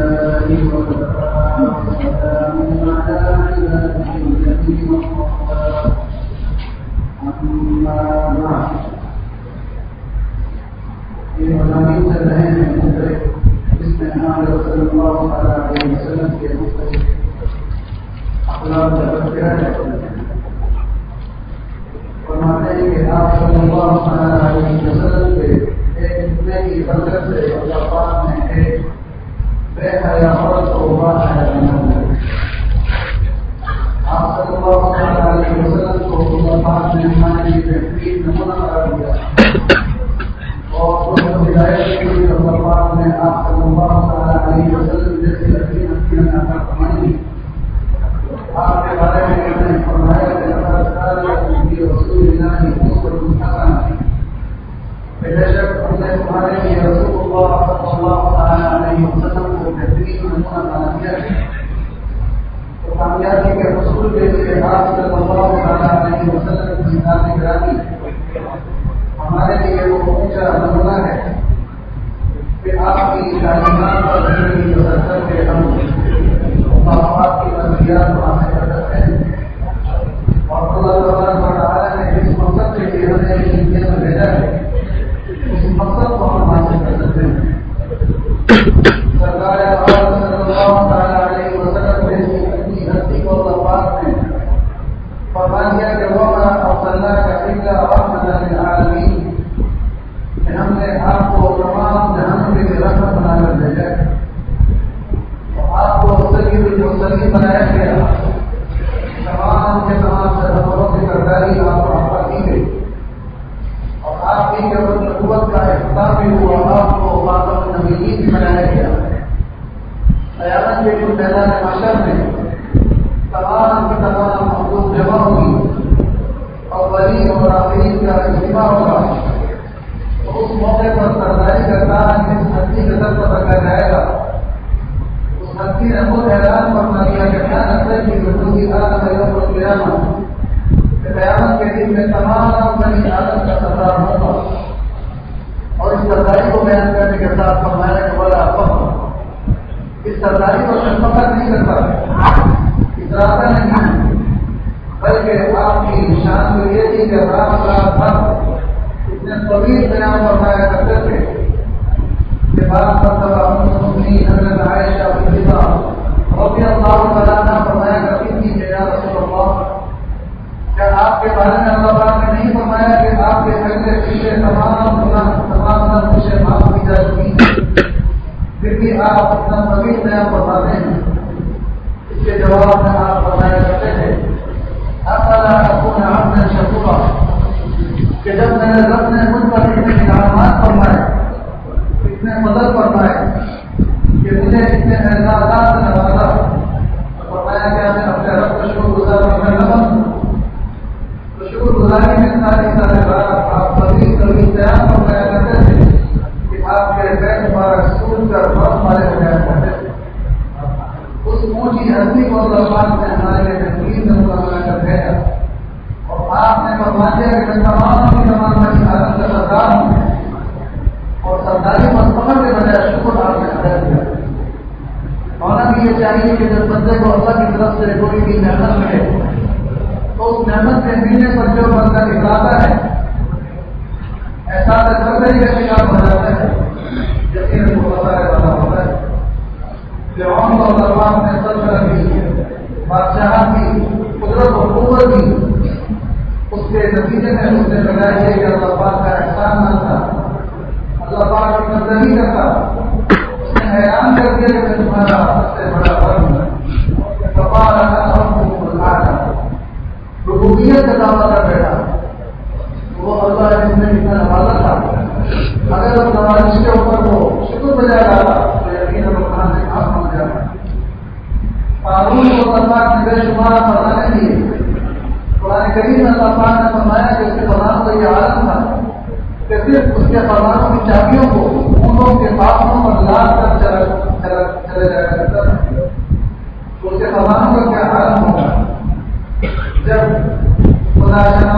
خدا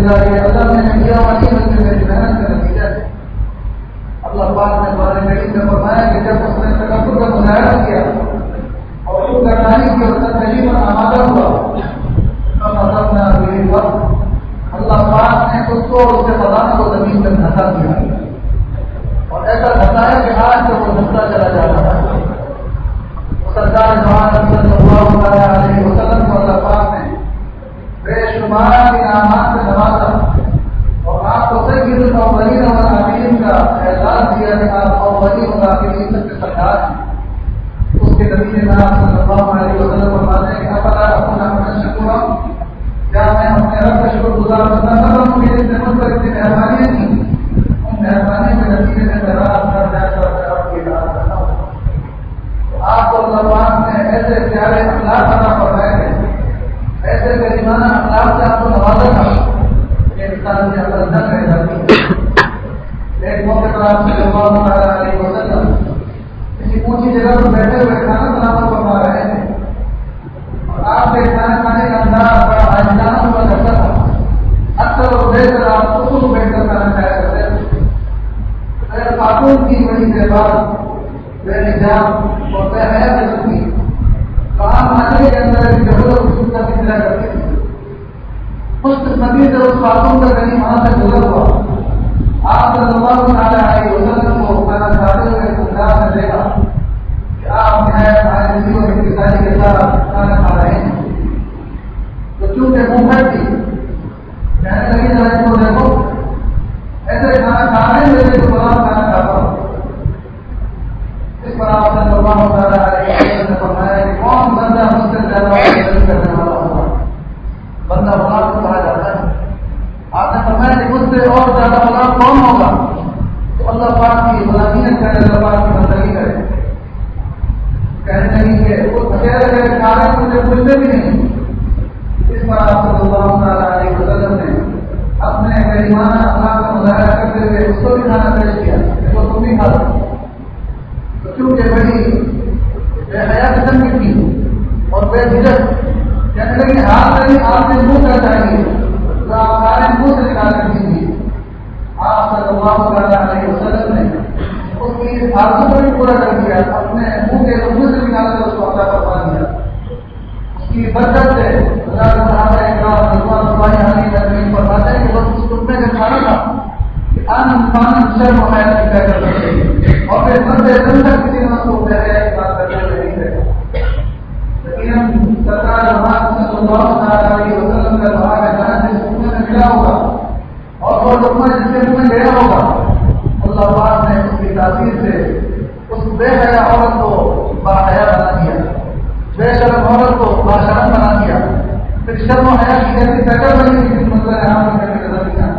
گزاری اللہ نے کیا والی بندے میری محنت کا نتیجہ ہے. اللہ پاک نے قرآن کریم میں فرمایا کہ جب اس نے تکبر کا مظاہرہ کیا اور خود گردانی کی اور تکلیف پر آمادہ ہوا تب اپنا میری وقت اللہ پاک نے اس کو اس کے بدن کو زمین پر دھسا دیا اور ایسا دھسایا کہ آج تو وہ دھستا چلا جا رہا ہے. سرکار جوان صلی اللہ علیہ وسلم کو اللہ پاک نے بے شمار انعامات سے نوازا اور آپ کو سید الاولین والآخرین کا اعزاز دیا کہ آپ اولین والآخرین سب کے سردار ہیں. اس کے نتیجے میں آپ صلی اللہ علیہ وسلم فرماتے ہیں کہ افلا اکون عبدا شکورا، کیا میں اپنے رب کا شکر گزار بننا نہ بنوں کہ اس نعمت پر اتنی مہربانیاں کی. ان مہربانی کے نتیجے میں میں رات بھر جا کر رب کی اطاعت کرتا ہوں. آپ کو اللہ پاک نے ایسے پیارے اخلاق عطا فرمائے ہیں، ایسے کریمانہ اخلاق سے آپ کو نوازا تھا کہ انسان کی عقل نہ رہ جاتی. ایک موقع پر آپ صلی اللہ علیہ وسلم کسی اونچی جگہ پر بیٹھے ہوئے کھانا بنانا فرما رہے ہیں اور آپ کے کھانا کھانے کا انداز بڑا عاجزانہ ہوا کرتا تھا. اکثر اور بہتر آپ خود کو بیٹھ کر کھانا کھایا کرتے تھے. خاتون کی بڑی بات بے نظام اور بے حیا قسم کی کام آنے کے اندر جبر کا فکر کرتی تھی. اس قسمتی سے اس خاتون کا کہیں وہاں سے گزر ہوا. آپ صلی اللہ علیہ وسلم کو کھانا کھاتے ہوئے گجرات میں دیکھا کہ آپ نہایت عاجزی اور انکساری کے ساتھ کھانا کھا رہے ہیں. تو چونکہ منہ پھٹ تھی کہنے لگی ذرا کو دیکھو ایسے کھانا کھا رہے ہیں جیسے تو بڑا کھانا کھاتا ہوں. اس پر آپ صلی اللہ علیہ وسلم نے فرمایا کہ کون بندہ مجھ سے زیادہ کرنے والا ہوگا. بندہ غلام کو کہا جاتا ہے. آپ نے فرمایا کہ مجھ سے اور زیادہ غلام کون ہوگا؟ تو اللہ پاک کی غلامیت کرے، اللہ پاک کی بندگی کرے. کہنے لگی کہ وہ اکیلے کھا رہے مجھے پوچھتے بھی نہیں. اس پر آپ صلی اللہ علیہ وسلم نے اپنے کریمانہ اخلاق کا مظاہرہ کرتے ہوئے اس کو بھی کھانا پیش کیا کہ وہ تم بھی کھا لو. کیونکہ بڑی بے حیا قسم کی تھی اور بے جھجک کہنے لگی ہاتھ نہیں آپ نے منہ کر چاہیے تو آپ سارے منہ سے نکال کر دیجیے. آپ صلی اللہ علیہ وسلم نے اس کی آرزو کو بھی پورا کر دیا. اپنے منہ کے منہ سے نکال کر اس کو عطا فرما دیا. اس کی برکت سے اللہ صحابہ اکرام رضوان اللہ علیہم فرماتے ہیں کہ بس اس تم نے جو کھانا تھا شرم و حیا کی کر سکتے اور پھر مرد دم تک کسی نے اس کو پہلے بات کرنے میں نہیں رہا. لیکن سرکار صلی اللہ علیہ وسلم کا دعا کا جان جس حکم میں ملا ہوگا اور وہ لقمہ جس کے منہ میں گیا ہوگا اللہ پاک نے اس کی تاثیر سے اس بے حیا عورت کو باحیا بنا دیا، بے شرم عورت کو باشرم بنا دیا. پھر شرم و حیا کی ایسی پیٹر بنی جس مسئلہ عام کرنے کا نظر نہیں آتا.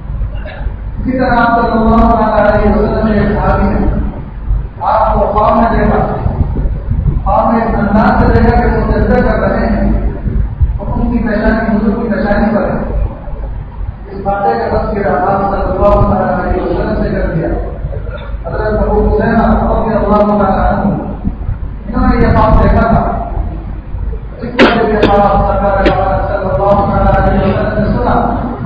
اسی طرح آپ صلی اللہ علیہ وسلم نے ایک صحابی نے آپ کو خواب میں دیکھا. خواب میں ایک انداز سے دیکھا کہ وہ سجدہ کر رہے ہیں اور ان کی پیشانی حضور کی پیشانی پر ہے. اس باتیں کا تذکرہ آپ صلی اللہ علیہ وسلم سے کر دیا. حضرت ابو حسین رضی اللہ تعالیٰ عنہ انہوں نے یہ خواب دیکھا تھا. اس وجہ سے خواب سرکار صلی اللہ علیہ وسلم نے سنا.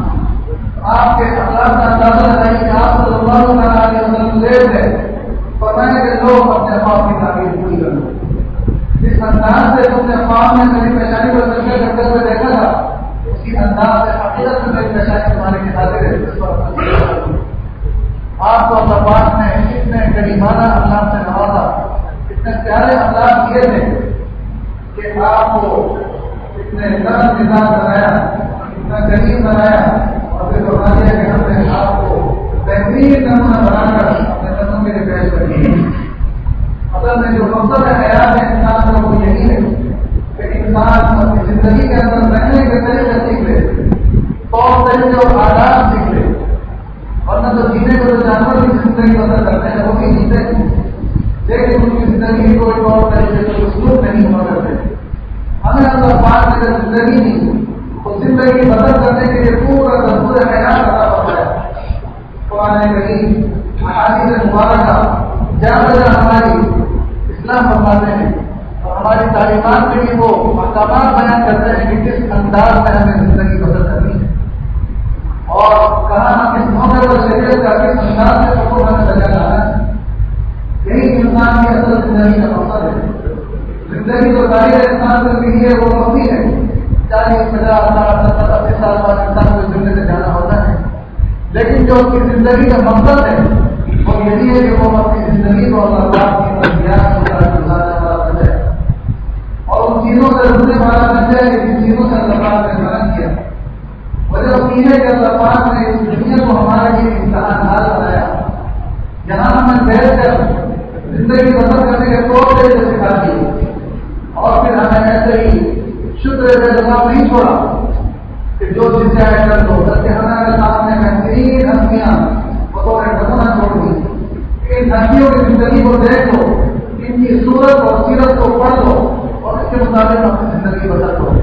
آپ کے اخلاق کا اندازہ لگائی کہ آپ صلی اللہ علیہ وسلم دیر ہے فرمایا کہ لوگ اپنے خواب کی تعبیر پوری کر لو. جس انداز سے تم نے خواب میں میری پیشانی پر سجدہ کرتے ہوئے دیکھا تھا اسی انداز سے حقیقت میں میری پیشانی تمہارے کے حاضر ہے. اس پر آپ کو اللہ پاک نے اتنے کریمانہ اخلاق سے نوازا، اتنے پیارے اخلاق کیے تھے کہ آپ کو اتنے نرم مزاج بنایا، اتنا کریم بنایا اور پھر بتا دیا کہ ہم نے آپ کو بہترین نمونہ بنا کر اپنے قدموں کے لیے پیش کر دیا. اصل میں جو مقصد حیات ہے انسان کا وہ یہی ہے کہ انسان اپنی زندگی کے اندر رہنے کے طریقے سیکھ لے، طور طریقے اور آداب سیکھ لے. ورنہ تو جینے کو جو جانور کی زندگی بسر کرتے ہیں وہ بھی جیتے ہیں لیکن ان کی زندگی کو طور طریقے سے اسلوب نہیں ہوا کرتے. ہمیں اللہ پاک نے جب زندگی دی تو زندگی بسر کرنے کے لیے پورا دستور حیات عطا فرمایا. قرآن کریم احادیث مبارکہ جہاں جہاں ہماری اسلام فرماتے ہیں اور ہماری تعلیمات میں بھی وہ مقامات بیان کرتے ہیں کہ کس انداز میں ہمیں زندگی بسر کرنی ہے. پر شریعت کا کس انداز سے سب کو ہمیں سجانا ہے. یہی انسان کی اصل زندگی کا مقصد ہے. زندگی تو ظاہر انسان کے لیے وہ وقتی ہے. 40 50 60 70 80 سال بعد انسان کو دنیا سے جانا ہوتا ہے. لیکن جو اس کی زندگی کا مقصد ہے وہ یہی ہے کہ وہ اپنی زندگی کو اللہ تعالیٰ کی مرضیات کے ساتھ گزارنے والا بن جائے اور ان چیزوں سے رکنے والا بن جائے جن چیزوں سے اللہ تعالیٰ نے منع کیا. وجہ یہ ہے کہ اللہ پاک نے اس دنیا کو ہمارے لیے امتحان حال بنایا. یہاں ہمیں بیٹھ کر زندگی بسر کرنے کے طور طریقے سکھا دیے اور پھر ہمیں ایسے ہی شکر کا جواب نہیں چھوڑا کہ جو چیز چاہے کر دو، بلکہ ہمیں اگر سامنے بہترین ہنسیاں بطور ڈھکونا چھوڑ دی. ان ہنسیوں کی زندگی کو دیکھ لو، ان کی صورت اور سیرت کو پڑھ لو اور اس کے مطابق اپنی زندگی بسر کرو.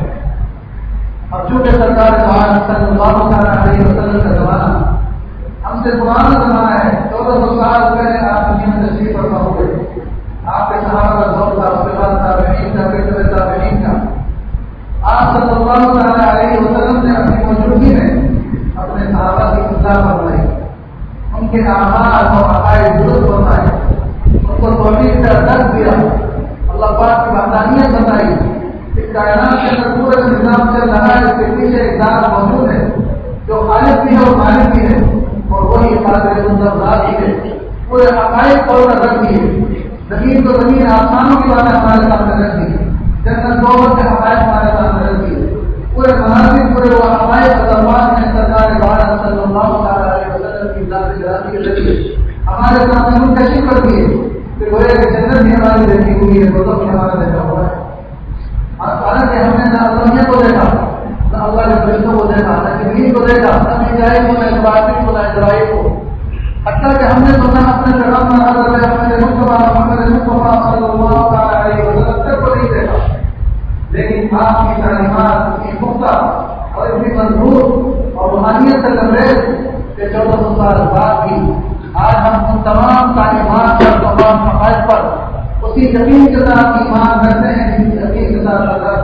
اب چونکہ سرکار صلی اللہ علیہ وسلم کا زمانہ ہم سے پرانا زمانہ ہے. 1400 سال پہلے آپ دنیا میں تشریف فرما ہوئے. آپ کے صحابہ کا دور تھا، اس کے بعد تابعین کا، پھر تابعین کا. آپ صلی اللہ علیہ وسلم نے اپنی موجودگی میں اپنے صحابہ کی اصلاح فرمائی، ان کے اعمال اور عقائد درست فرمائے، ان کو توحید کا درس دیا، اللہ پاک کی وحدانیت بتائی. اس کائنات کے اندر پورا نظام چل رہا ہے، اس کے پیچھے ایک ذات موجود ہے جو خالق بھی ہے اور مالک بھی ہے، اور وہی قادر ذات ہی ہے. پورے عقائد کو رکھ دیے، زمین تو زمین آسمانوں کی باتیں ہمارے سامنے رکھ دی، جنت دولت کے حقائق ہمارے سامنے رکھ دیے. پورے مناظر پورے وہ حقائق اللہ نے سرکار بارہ صلی اللہ علیہ وسلم کی ذات جلالی کے ذریعے ہمارے سامنے منتشر کر دیے کہ گویا کہ جنت بھی ہماری دیکھی ہوئی ہے، دوزخ بھی ہمارا دیکھا ہوا ہے. حالانکہ ہم نے نہ اللہ کو دیکھا، نہ اللہ کے فرشتوں کو دیکھا، نہ جبریل کو دیکھا، نہ میکائیل کو، نہ اسرافیل کو، نہ اسرائیل کو. حتیٰ کہ ہم نے تو نہ اپنے پیغمبر حضرت احمد مصطفیٰ صلی اللہ علیہ وسلم تک کو نہیں دیکھا. لیکن آپ کی تعلیمات اتنی پختہ اور اتنی مضبوط اور روحانیت سے لبریز کہ 1400 سال بعد بھی آج ہم ان تمام تعلیمات پر، تمام حقائق پر اسی یقین کے ساتھ ایمان رکھتے ہیں جس یقین کے ساتھ اللہ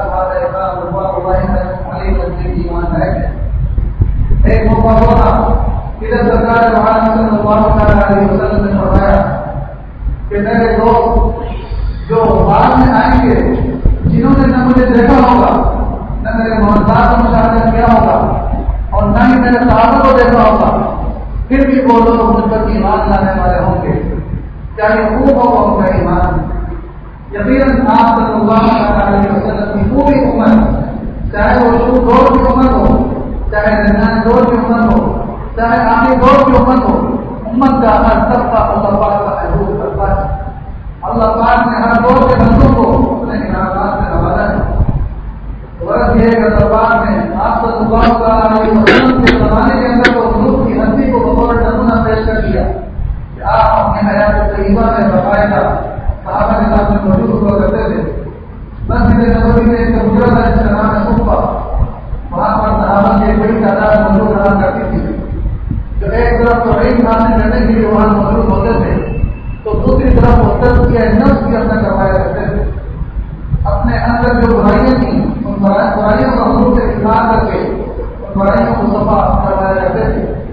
ایمان ہے. ایک موقع ہوگا کہ سرکار صلی اللہ علیہ وسلم نے فرمایا کہ میرے دوست جو بعد میں آئیں گے، جنہوں نے نہ مجھے دیکھا ہوگا، نہ میرے معجزات کا مشاہدہ کیا ہوگا اور نہ ہی میرے صحابہ کو دیکھا ہوگا، پھر بھی وہ لوگ مجھ پر ایمان لانے والے ہوں گے، چاہے خوب ہو ان کا ایمان. یقیناً آپ صلی اللہ علیہ وسلم کی پوری عمر، چاہے وہ شروع دور کی عمر ہو، چاہے درمیان دور کی عمر ہو، چاہے آخری دور کی عمر ہو، امت کا ہر طبقہ اللہ پاک کا محبوب کرتا ہے. اللہ پاک نے ہر دور کے بندوں کو اپنے انعامات سے نوازا ہے. غرض یہ ہے کہ اللہ پاک نے آپ صلی اللہ علیہ وسلم کے زمانے کے اندر تو حضور کی ہستی کو بطور نمونہ پیش کر دیا کہ آپ اپنی حیات طیبہ میں باقاعدہ صحابہ کے ساتھ میں موجود ہوا کرتے تھے. مسجد نبوی میں ایک حجرت ہے جس کا نام ہے صفہ، وہاں پر صحابہ کی ایک بڑی تعداد موجود رہا کرتی تھی، جو ایک طرف تو علم حاصل کرنے کے لیے وہاں موجود ہوتے تھے، تو دوسری طرف وہ تزکیہ نفس کی اپنا کروایا کرتے تھے. اپنے اندر جو برائیاں تھیں ان برائیوں کا حضور سے اقرار کر کے ان برائیوں کو صفا کروایا کرتے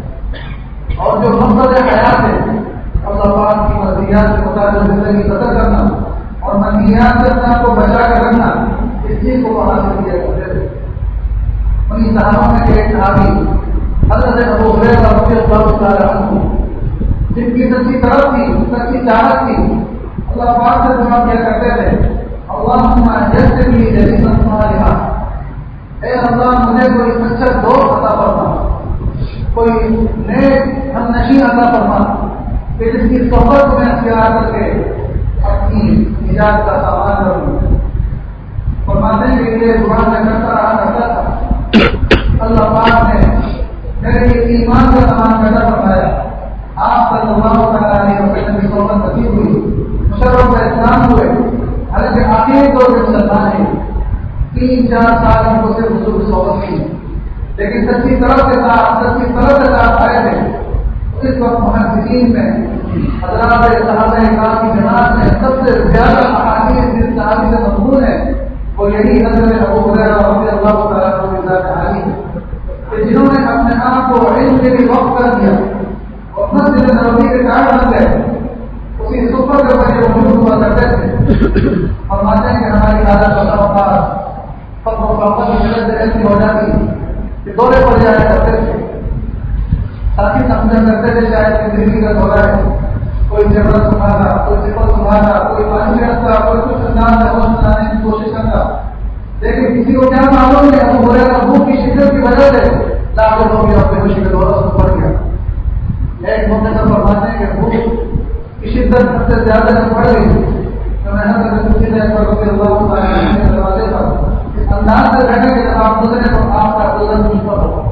تھے. اور جو مقصد حیات ہے اللہ پاک کی مرضیات کے مطابق زندگی بسر کرنا اور منہیات سے اپنے آپ کو بچا کر رکھنا، اس چیز کو وہاں سے کیا کرتے تھے. انہیں صحابہ میں ایک صحابی حضرت ابو ہریرہ رضی اللہ تعالی عنہ، جن کی سچی طرف تھی، سچی چاہت تھی، اللہ پاک سے دعا کیا کرتے تھے اللہم یسر لی جلیسا صالحا، اے اللہ مجھے کوئی اچھا دوست عطا فرما، کوئی نیک ہم نشین عطا فرما کہ جس کی صحبت میں اختیار کر کے اپنی نجات کا سامان کروں. فرماتے ہیں کہ یہ دعا میں کرتا تھا، اللہ پاک نے میرے لیے ایمان کا سامان پیدا فرمایا. آپ صلی اللہ علیہ وسلم کی صحبت نصیب ہوئی، مشرف کا اسلام ہوئے. حالانکہ آخری طور پہ مسلمان ہیں، 3-4 سال ان کو صرف حضور کی صحبت کی، لیکن سچی طرف کے ساتھ، سچی طرف کے ساتھ آئے تھے. اس وقت محدثین میں حضرات صحابہ کرام کی جماعت میں سب سے زیادہ احادیث جس صحابی سے مضمون ہے وہ یہی حضرت ابو ہریرہ رضی اللہ تعالیٰ عنہ کی ذات عالی ہے کہ جنہوں نے اپنے آپ کو علم کے لیے وقف کر دیا، اور مسجد نبوی کے کارڈ بن گئے، اسی سفر کے اوپر یہ موجود ہوا کرتے تھے. فرماتے ہیں کہ ہماری حالت فقر و فقر کی وجہ سے ایسی ہو جاتی کہ دورے پڑ جایا کرتے تھے. ساتھی سمجھا کرتے تھے شاید کہ دلی کا دورہ ہے، کوئی جبرت سنبھالا، کوئی سفر سنبھالا، کوئی پانی رکھتا، کوئی کچھ انداز میں ہوش بنانے کی کوشش کرتا. لیکن کسی کو کیا معلوم ہے ابو ہریرہ بھوک کی شدت کی وجہ سے لاکھوں ہو گیا، اپنے خوشی کا دورہ سے پڑ گیا. ایک موقع پر فرماتے ہیں کہ بھوک کی شدت سب سے زیادہ بڑھ گئی تو میں دروازے پر انداز سے بیٹھے کہ جب آپ گزرے تو آپ کا گزر مجھ پر ہو.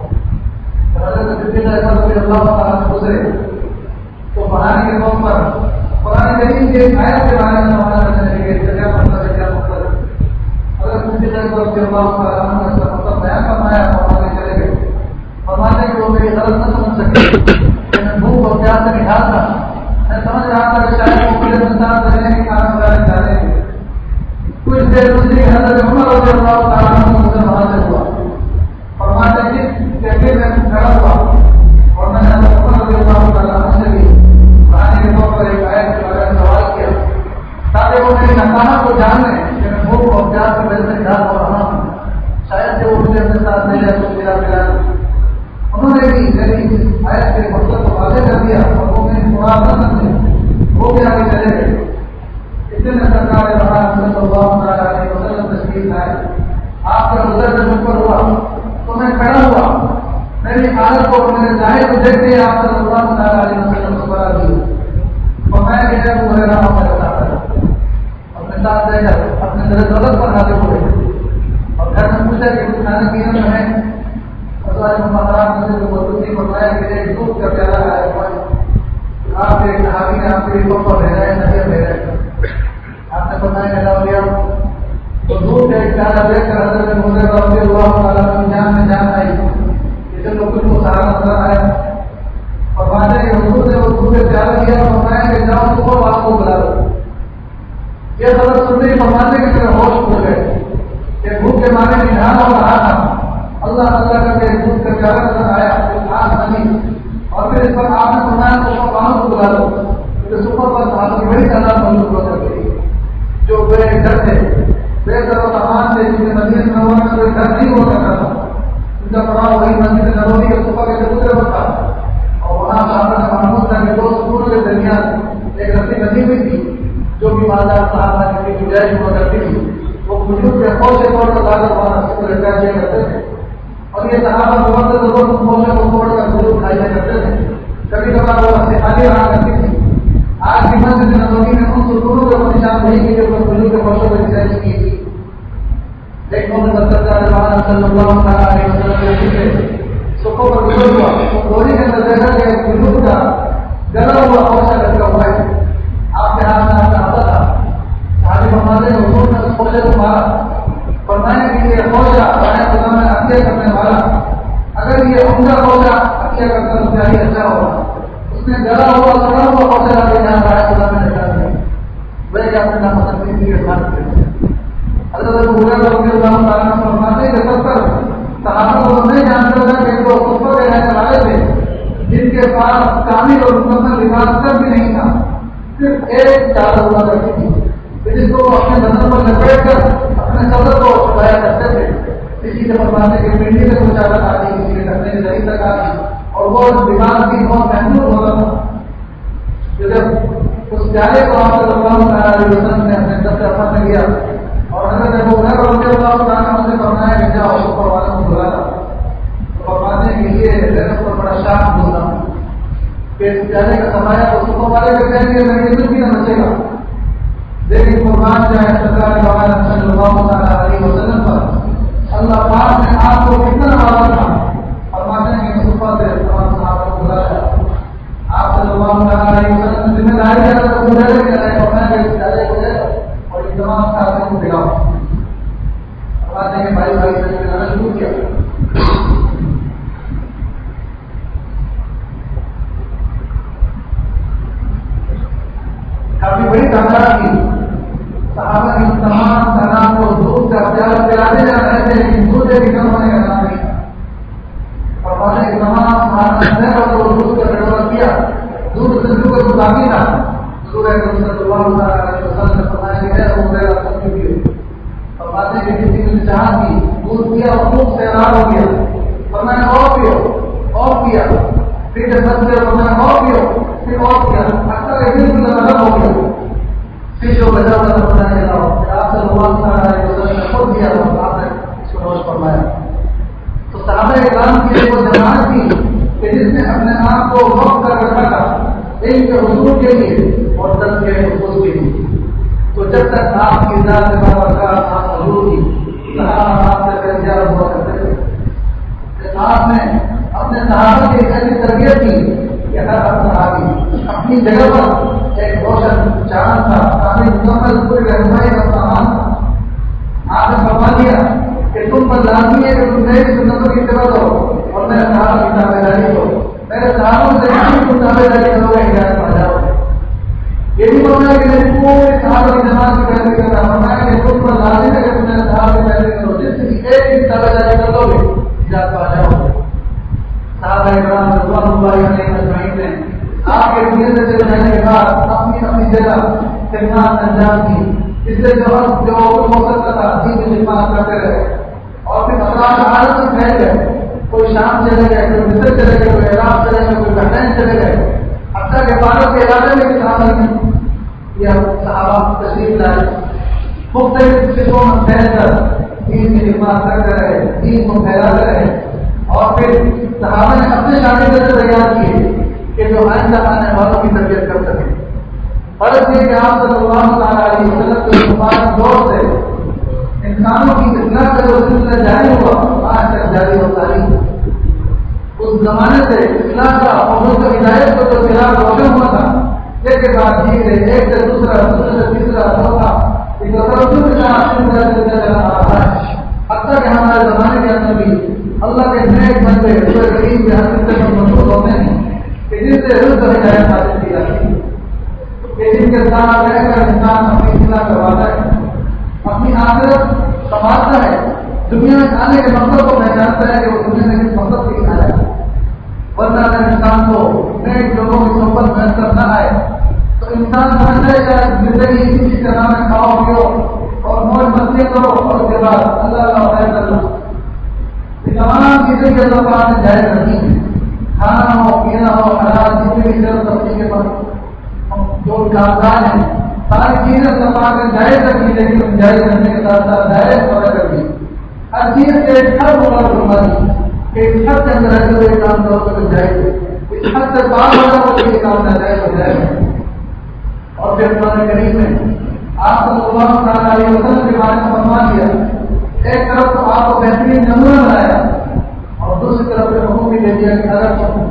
اللہ تعالیٰ گزرے تو بنانے کے طور پر قرآن کریم کے آیت کے بارے میں سوال کرنے لگے کہ کیا مطلب ہے، کیا مطلب ہے. اگر مجھے اللہ تعالیٰ نے اس کا مطلب بیان فرمایا تو آگے چلے گئے. فرماتے کہ وہ میری غلط نہ سمجھ سکے، میں بھوک اور پیاس سے نکال تھا. میں سمجھ رہا تھا کہ شاید وہ مجھے انسان سے رہنے کے کھانا وغیرہ ڈالیں گے. کچھ دیر دوسری حضرت عمر رضی اللہ تعالیٰ عنہ مجھے وہاں سے ہوا. فرماتے ہیں کہ پھر میں کھڑا ہوا اور میں نے حضرت عمر رضی اللہ تعالیٰ عنہ سے بھی بنانے کے طور پر ایک آیت کے بارے میں سوال کیا تاکہ وہ میری نقاہت کو جان لیں کہ میں بھوک اور پیاس کی وجہ سے نکال ہو رہا ہوں. شاید کہ وہ مجھے اپنے ساتھ لے جائے تو میرا پلانا. انہوں نے بھی میری آیت کے مقصد کو واضح کر دیا اور وہ میری مراد نہ سمجھے، وہ بھی آگے چلے گئے. اتنے سرکار صلی اللہ علیہ وسلم تشریف لائے. آپ کا گزر جب مجھ پر ہوا تو میں کھڑا ہوا. میری حالت کو میرے ظاہر کو دیکھ کے آپ صلی اللہ علیہ وسلم کو بڑا دی اور میں کہ ابو ہریرہ اپنے ساتھ لے کر اپنے در دولت پر حاضر ہوئے اور گھر میں پوچھا کہ کچھ کھانے پینے میں ہے. فرمایا کہ ایک دودھ کا پیالہ آیا ہوا ہے، آپ کے صحابی نے آپ کے لیے پر بھیجا ہے، ندیہ بھیجا ہے. آپ نے فرمایا کہ تو دودھ کا ایک پیالہ دیکھ کر حضرت ہریرہ رضی اللہ تعالیٰ عنہ جان میں جان آئی کہ چلو کچھ کو سہارا نظر آیا. فرماتے کہ حضور نے وہ دودھ کا پیالہ دیا اور فرمایا کہ جاؤ صبح آپ کو بلا لو. یہ خبر سنتے ہی فرماتے کہ میرے ہوش کھل گئے کہ بھوک کے مارے نگران ہو رہا تھا. اللہ تعالیٰ کا کہ دودھ کا پیالہ نظر آیا، آگ بنی اور پھر اس پر آپ نے فرمایا صبح والوں کو بلا لو. کیونکہ صبح پر صحابہ کی بڑی تعداد موجود ہو کر گئی جو بے گھر تھے، بے سر و سامان تھے، جن کے مدینہ منورہ میں کوئی گھر نہیں ہوا کرتا تھا. ان کا پڑاؤ وہی مسجد نبوی کے صبح کے چبوترے پر تھا اور وہاں صحابہ کا معمول تھا کہ دو سکونوں کے درمیان ایک رسی بندھی ہوئی تھی جو بھی مالدار صحابہ کی گنجائش ہوا کرتی تھی. وہ بزرگ کے فوج کے طور پر لا کر وہاں رسی کو لٹکا دیا کرتے تھے اور یہ صحابہ زبردست فوجوں کو توڑ کر بزرگ کھایا کرتے تھے. کبھی کبھار وہ رسی خالی رہا کرتی تھی. آج کی مسجد نبوی میں ان سکونوں کے نشان وہی کی جو بزرگ کے فوجوں کو ڈیزائن کی تھی. ایک موقع سرکار صلی اللہ علیہ وسلم صبح پر گزر ہوا تو گولی کے اندر دیکھا کہ ایک بزرگ کا گلا ہوا خوشہ لٹکا ہوا ہے. آپ کے ہاتھ میں آپ کا آتا تھا. صحابی فرماتے ہیں حضور نے اس خوشے کو مارا. فرمایا کہ یہ خوشہ بائیں خدا میں عطیہ کرنے والا اگر یہ عمدہ خوشہ عطیہ کرتا تو کیا ہی اچھا ہوگا. اس نے گلا ہوا سڑا ہوا خوشہ لا کے یہاں بائیں خدا میں لٹا دیا. وہی اپنے نام پسند کے ساتھ حضرت ابو ہریرہ رضی اللہ تعالیٰ عنہ فرماتے ہیں کہ سب پر صحابہ کو نہیں جانتا تھا کہ وہ صفہ کے رہنے والے تھے جن کے پاس کامل اور مکمل لباس کر بھی نہیں تھا، صرف ایک چادر ہوا کرتی تھی جس کو اپنے بدن پر لپیٹ کر اپنے صدر کو چھپایا کرتے تھے. کسی کے فرماتے کہ پنڈی سے کوئی چادر آتی، کسی کے کرنے کی ذریعہ تک آتی اور وہ لباس بھی بہت محدود ہوتا تھا. جب اس پیالے کو آپ صلی اللہ علیہ وسلم نے اپنے سب سے اپنا میں لیا اور حضرت ابو ہریرہ رضی اللہ تعالیٰ عنہ سے فرمایا کہ جاؤ اوپر والوں کو بلا لا. تو فرماتے ہیں کہ یہ رحمت پر بڑا شاک گزرا کہ اس پیالے کا سفایا تو اوپر والے کے کہیں گے میری عزت بھی نہ بچے گا. لیکن قربان جائے سرکار صلی اللہ علیہ وسلم پر اللہ پاک نے آپ کو کتنا نوازا تھا. فرماتے ہیں کہ صبح سے تمام صحابہ کو بلایا. آپ صلی اللہ علیہ وسلم ذمہ داری حضرت ابو ہریرہ کی طرح فرمایا کہ اس پیالے کو لے اور ان تمام صحابہ کو پلاؤ. فرماتے ہیں بھائی بھائی سے پلانا شروع کیا. کافی بڑی تعداد کی صحابہ کی تمام تعداد کو دودھ کا پیالہ پلاتے جا رہے تھے لیکن دودھ بھی کم ہونے کا نام نہیں. فرماتے ہیں کہ تمام صحابہ نے دودھ کا کٹورا کیا فرماتے ہیں کہ کسی نے چاہ کی دودھ پیا اور خوب سیراب ہو گیا، فرمایا اور پیو اور پیا، پھر جب بس گیا فرمایا اور پیو، پھر اور پیا، حتیٰ کہ بالکل نرم ہو گیا، پھر جو بجا ہوا تھا فرمایا کہ آپ صلی اللہ علیہ وسلم نے خود دیا اور آپ نے اس کو نوش فرمایا۔ تو صحابہ کرام کی ایک وہ جماعت تھی کہ جس نے اپنے آپ کو وقت کر رکھا تھا علم کے حصول کے لیے اور درد کے حصول کے لیے۔ تو جب تک آپ کی ذات بابرکات آپ حضور کی صحابہ آپ سے تجارت ہوا کرتے تھے، آپ نے اپنے صحابہ کی ایسی تربیت کی کہ ہر صحابی اپنی جگہ پر ایک روشن چاند تھا، کافی مکمل پوری رہنمائی کا سامان تھا۔ آپ نے فرما دیا کہ تم پر لازمی ہے کہ تم میری سنتوں کی اتباع کرو اور میرے صحابہ کی تابعداری کرو، میرے صحابوں سے تم تابعداری کرو گے ہدایت پا جاؤ گے۔ یہ بھی فرمایا کہ میری پوری صحابہ کی جماعت کی پیروی کرنا، فرمایا کہ تم پر لازم ہے کہ تم میرے صحابہ کی پیروی کرو، جس کی ایک دن تابعداری کر دو گے ہدایت پا جاؤ گے۔ صحابہ کرام رضوان اللہ علیہم اجمعین نے آپ کے دنیا سے چلے جانے کے بعد اپنی اپنی جگہ خدمات انجام دی، اس سے جو ہو سکتا تھا دین کی خدمات کرتے رہے اور پھر اطراف عالم میں پھیل گئے، کوئی شام چلے گئے، کوئی مصر چلے گئے، کوئی عراق چلے گئے، کوئی بحرین چلے گئے، حتیٰ کہ بھارت کے علاقے میں بھی صحابہ تشریف لائے، مختلف قسموں میں پھیل کر دین کی خدمات کرتے رہے، دین کو پھیلاتے رہے، اور پھر صحابہ نے اپنے شاگردوں سے تیار کیے کہ جو آئندہ آنے والوں کی تربیت کر سکے۔ فرض یہ کہ آپ صلی اللہ علیہ وسلم کے مبارک دور سے انسانوں کی اصلاح کا جو سلسلہ جاری ہوا آج تک جاری ہوتا ہے۔ اس زمانے سے اصلاح کا اور اس ہدایت کو جو چراغ روشن ہوا تھا، ایک کے بعد دھیرے ایک سے دوسرا، دوسرے سے تیسرا، چوتھا، اس چلا آ رہا ہے، حتیٰ کہ ہمارے زمانے کے اندر بھی اللہ کے نیک بندے غریب کے حقیقت پر مشہور ہوتے ہیں کہ جن سے رزق و ہدایت حاصل کی جاتی ہے، کہ جن کے ساتھ رہ کر انسان اپنی اصلاح کرواتا ہے، اپنی آخرت سنبھالتا ہے، دنیا میں آنے کے مقصد کو پہچانتا ہے کہ وہ دنیا میں کس مقصد کے لیے آیا ہے۔ ورنہ اگر انسان کو نیک لوگوں کی صحبت میسر نہ آئے تو انسان سمجھتا ہے کہ زندگی اسی چیز کا نام ہے کھاؤ پیو اور موج مستی کرو اور اس کے بعد اللہ کا خیر کر لو۔ یہ تمام چیزیں کے اللہ تعالیٰ نے جائز رکھی ہیں، کھانا ہو پینا ہو حلال جتنے بھی صرف سبزی کے پر جو کاغذات ہیں ساری چیزیں اللہ تعالیٰ نے جائز رکھی، لیکن جائز رکھنے کے ساتھ ساتھ جائز پڑا کر دی۔ ہر چیز سے ایک حد مقرر فرما دی کہ اس حد کے اندر رہتے ہوئے کام کرو تو جائز ہے، اس حد سے باہر ہو جاؤ تو یہ کام ناجائز ہو جائے گا۔ اور پھر قرآن کریم میں آپ صلی اللہ علیہ وسلم کے بارے میں فرما دیا، ایک طرف تو آپ کو بہترین نمونہ بنایا اور دوسری طرف سے حکم بھی دے دیا کہ اگر تم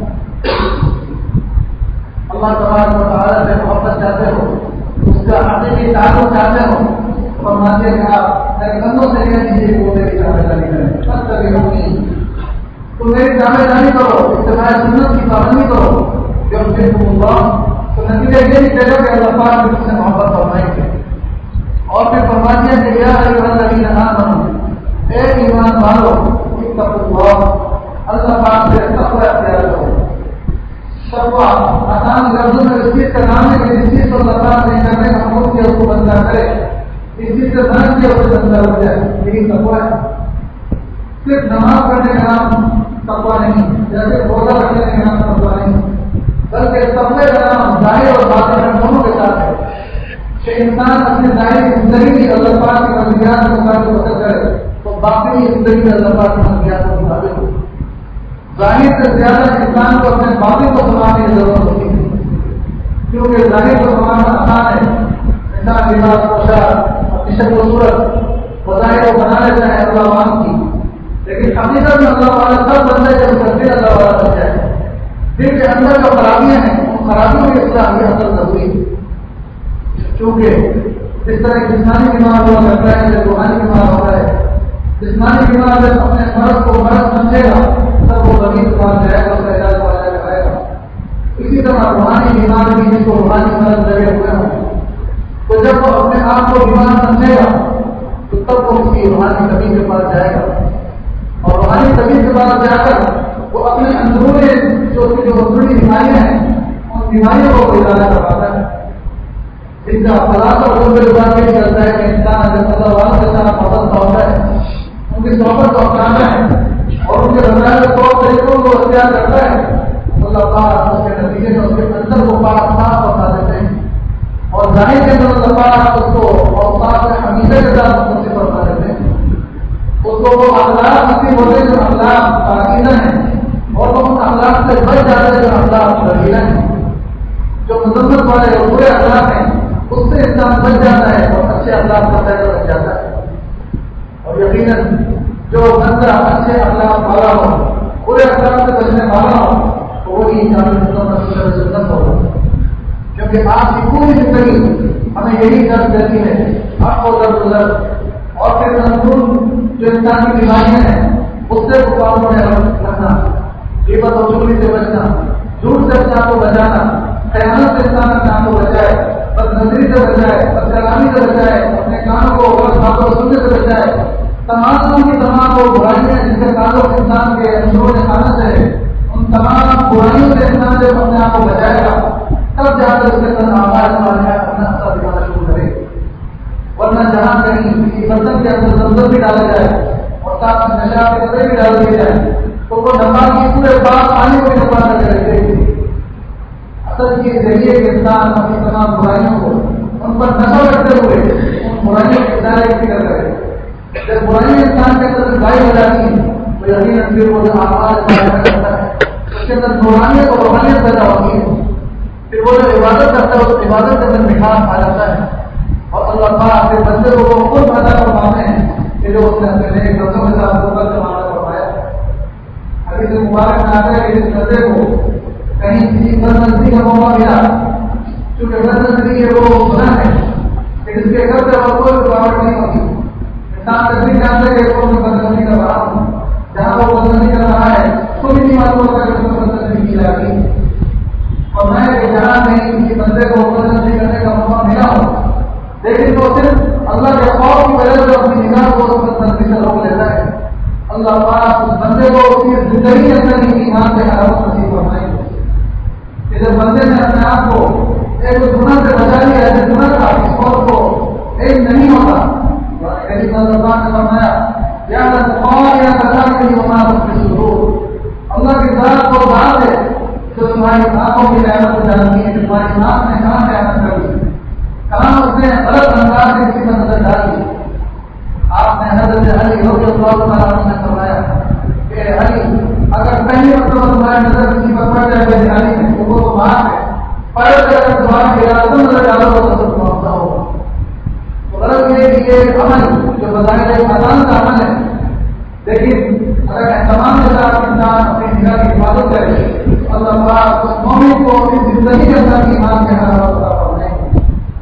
اللہ تبارک و تعالیٰ سے محبت چاہتے ہو، اس کا حقیقی تعلق چاہتے ہو، فرماتے ہیں کہ آپ میرے بندوں سے کہہ دیجیے کہ وہ میری تابعداری کریں، بس کبھی ہوگی تم میری تابعداری کرو، اتباع سنت کی پابندی کرو، جب پھر تم اللہ تو نتیجہ یہ نکلے گا کہ اللہ پاک بھی تم سے محبت فرمائیں گے۔ اور پھر فرما دیا کہ یا ایھا الذین آمنوا، اے ایمان والو اتقوا اللہ، اللہ پاک سے تقوی اختیار کرو۔ تقوی آسان لفظوں میں اس چیز کا نام ہے کہ جس چیز کو اللہ تعالیٰ نے کرنے کا حکم کیا اس کو بندہ کرے، اس چیز سے منع کیا اسے بندہ ہو جائے، یہی تقوی ہے۔ صرف نماز پڑھنے کا نام تقوی نہیں، جیسے روزہ رکھنے کا نام تقوی نہیں، بلکہ تقوی کا نام ظاہر اور باطن دونوں کے ساتھ ہے کہ انسان اپنے ظاہری زندگی میں اللہ پاک کی منزلات کے مطابق بسر کرے تو باقی زندگی میں اللہ پاک کی منزلات کے مطابق ہو۔ ظاہر سے زیادہ انسان کو اپنے باطن کو سنبھالنے کی ضرورت ہوتی ہے، کیونکہ ظاہر کو سنبھالنا آسان ہے، انسان لباس پوشاک اپنی شکل و صورت بظاہر کو بنا لیتا ہے اللہ عوام کی، لیکن حقیقت میں اللہ والا سب بندہ جب اس کا دل اللہ والا بن جائے، دل کے اندر جو خرابیاں ہیں ان خرابیوں کی اصلاح یہ اصل ضروری ہے۔ کیونکہ جس طرح جسمانی بیمار ہوا کرتا ہے جب روحانی بیمار ہوتا ہے، جسمانی بیمار جب اپنے مرض کو مرض سمجھے گا تب وہ غریب پاس جائے گا، اس کا علاج پایا جائے گا۔ اسی طرح روحانی بیمار بھی جس کو روحانی مرض لگے ہوئے ہوں تو جب وہ اپنے آپ کو بیمار سمجھے گا تو تب وہ اس کی روحانی طبیب کے پاس جائے گا، اور روحانی طبیب کے پاس جا کر وہ اپنے اندرونی جو اندرونی بیماریاں ہیں ان بیماریوں کو علاج کرواتا ہے۔ جن کا خلاصہ حضور کے بعد یہ چلتا ہے کہ انسان اگر اللہ والوں کے ساتھ وابستہ ہوتا ہے، ان کی صحبت کو اپناتا ہے اور ان کے رضائے طور طریقوں کو اختیار کرتا ہے، اللہ پاک اس کے نتیجے میں اس کے اندر کو پاک صاف بتا دیتے ہیں اور ظاہر کے اندر اللہ پاک اس کو اوصاف حمیدہ کے ساتھ منصف بتا دیتے ہیں، اس کو وہ اخلاق نصیب ہوتے ہیں جو اخلاق پاکیزہ ہیں اور وہ ان اخلاق سے بچ جاتے ہیں جو اخلاق ذلیلہ ہیں، جو مذمت والے اور برے اخلاق ہیں اس سے انسان بچ جاتا ہے اور اچھے اخلاق کا فائدہ بچ جاتا ہے۔ اور یقیناً جو بندہ اچھے اخلاق والا ہو، برے اخلاق سے بچنے والا ہو، تو وہی سنت ہوگا، کیونکہ آپ کی پوری زندگی ہمیں یہی درد دیتی ہے، آپ کو درد گزر اور پھر مضمون جو انسان کی بیماریاں ہیں اس سے مقابلوں میں رکھنا، غیبت اور چغلی سے بچنا، جھوٹ سے اپنے آپ کو بچانا، خیانت سے انسان اپنے آپ کو بچائے، بد نظری سے بچائے، بد کلامی سے بچائے، اپنے کانوں کو غلط باتوں سننے سے بچائے، تمام کی تمام وہ برائیاں جن کا تعلق انسان کے اندرون خانہ سے ہے، ان تمام برائیوں سے انسان جب اپنے آپ کو بچائے گا تب جا کر اس کے اندر آواز اپنا اثر دکھانا شروع کرے گا۔ ورنہ جہاں کہیں کسی برتن کے اندر زمزم بھی ڈالا جائے اور ساتھ میں نشہ کے کپڑے بھی ڈال دیے جائے تو وہ نفا کی پورے پاک پانی کو بھی نفا کر کے رکھے گی۔ اصل کے ذریعے کے انسان اپنی تمام برائیوں کو ان پر نشہ رکھتے ہوئے ان برائیوں کے دائرے کی فکر کرے۔ جب برائیاں انسان کے اندر ضائع ہو جاتی ہیں تو یقیناً پھر وہ جو آواز کرتا ہے اس کے اندر نورانیت اور روحانیت پیدا ہوتی ہے، پھر وہ جو عبادت کرتا ہے اس عبادت کے اندر مٹھاس آ جاتا ہے اور اللہ پاک کے بندے کو وہ خود پیدا کرواتے ہیں کہ جو اس نے اپنے نئے بندوں کے ساتھ مقدر سے وعدہ کروایا۔ حدیث مبارک میں آتا ہے کہ جس بندے کو کہیں کسی بدنظری کا موقع ملا، چونکہ بدنظری ہے وہ گناہ ہے کہ جس کے گھر سے اور کوئی رکاوٹ نہیں ہوتی، انسان تصدیق جانتے کہ وہ بدنظری کر رہا ہوں، جہاں وہ بدنظری کر رہا ہے تو بھی نہیں معلوم ہوتا کہ اس کو بدنظری کی جا رہی ہے۔ اور میں کہ جہاں کہیں کسی بندے کو بدنظری کرنے کا موقع ملا ہو لیکن تو صرف اللہ کے خوف کی وجہ سے اپنی نگاہ کو اس بدنظری سے روک لیتا ہے، اللہ پاک اس بندے کو اس کی زندگی کے اندر ہی ایمان سے حلاوت نصیب فرمائے گا کہ جب بندے نے اپنے آپ کو ایک گناہ سے بچا لیا ہے، گناہ کا اس وقت کو ایک نہیں ہوتا، اللہ نے فرمایا یا اللہ کی ذات کو ذات ہے جو تمہاری آنکھوں کی قیامت کو جانتی ہے، تمہاری آنکھ نے کہاں قیامت کر دی، کہاں اس نے غلط انداز سے کسی پر نظر ڈالی۔ آپ نے حضرت علی رضی اللہ تعالیٰ عنہ نے فرمایا کہ علی اگر پہلی مرتبہ تمہاری نظر کسی پر پڑ جائے گا علی میں تو وہ معاف ہے، پر اگر تمہارا ارادہ نظر ڈالو تو سب معاملہ ہوگا۔ تو غلط یہ کہ یہ عمل جو بظاہر ایک آسان کا عمل ہے لیکن اگر اہتمام کے ساتھ انسان اپنی نگاہ کی حفاظت کرے اللہ پاک اس مومن کو اپنی زندگی کے اندر ایمان کے حالات عطا فرمائے گا۔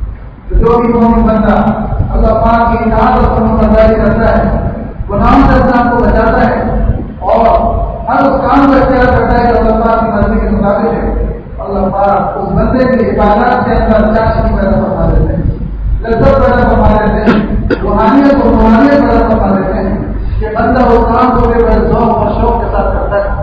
جو بھی مومن بندہ اللہ پاک کی اطاعت اور فرمانبرداری کرتا ہے، گناہوں سے اپنے آپ کو بچاتا ہے اور ہر اس کام کو اختیار کرتا ہے جو اللہ پاک کی مرضی کے مطابق ہے، اللہ پاک اس بندے کی عبادات کے اندر چاشنی پیدا فرما دیتے ہیں، لذت پیدا فرما دیتے ہیں، روحانیت اور روحانیت پیدا فرما دیتے ہیں کہ بندہ اس کام کو بھی بڑے ذوق اور شوق کے ساتھ کرتا ہے۔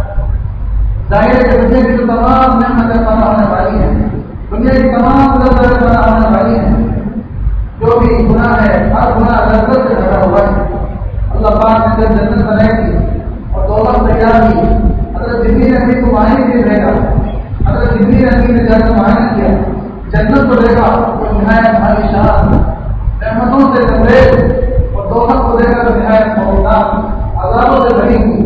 ظاہر ہے کہ دنیا کی جو تمام نعمتیں پیدا ہونے والی ہیں، دنیا کی تمام لذتیں پیدا ہونے والی ہیں، جو بھی گناہ ہے ہر گناہ لذت سے بھرا ہوا ہے۔ اللہ پاک نے جب جنت بنائی تھی اور دولت تیار کی، حضرت جبریل امین کو معائنہ کے بھیجا، حضرت جبریل امین نے جا کر معائنہ کیا، جنت کو دیکھا تو نہایت بھاری شان، نعمتوں سے لبریز، اور دولت کو دیکھا تو نہایت خوفناک، عذابوں سے بھری ہوئی۔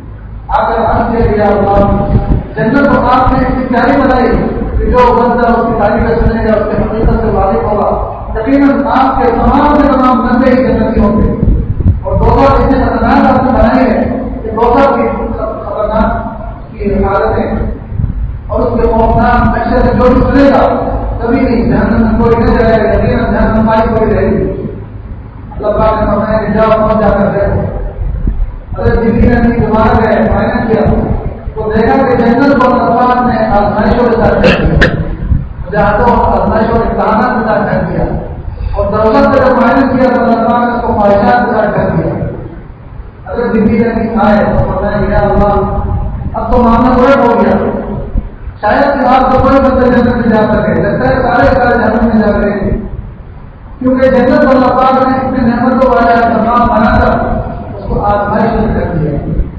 آ کر عرض کیا کہ یا اللہ جنت کو آپ نے اتنی پیاری بنائی کہ جو بندہ اس کی تعریف کر سکے گا، اس کے حقیقت سے واقف ہوگا، یقیناً آپ کے تمام سے تمام بندے ہی جنتی ہوں گے۔ اور دوسرا اتنے خطرناک آپ نے بنائی ہے کہ دوسرا کی خطرناک کی حالتیں اور اس کے خوفناک نقشے سے جو بھی چلے گا کبھی نہیں جہنم میں کوئی نہ جائے گا، یقیناً جہنم پائی کوئی رہے گی۔ اللہ پاک نے فرمایا کہ جاؤ پہنچ جا کر دیکھو۔ اگر جبریل امین دوبارہ گئے معائنہ کیا تو دیکھا کہ جنت کو اللہ پاک نے آزمائشوں کے ساتھ کر دیا، مجاہدوں اور آزمائشوں اور امتحانات کے ساتھ کر دیا، اور دولت کا جب معائنہ کیا تو اللہ پاک نے اس کو خواہشات کے ساتھ کر دیا۔ اگر جبریل امین آئے تو فرمایا کہ یا اللہ اب تو معاملہ الٹ ہو گیا، شاید کہ آپ کو کوئی بندہ جنت میں جا سکے، لگتا ہے سارے جنت میں جا رہے ہیں، کیونکہ جنت اللہ پاک نے اپنے نعمتوں والا مقام بنا کر اس کو آزمائش میں کر دیا۔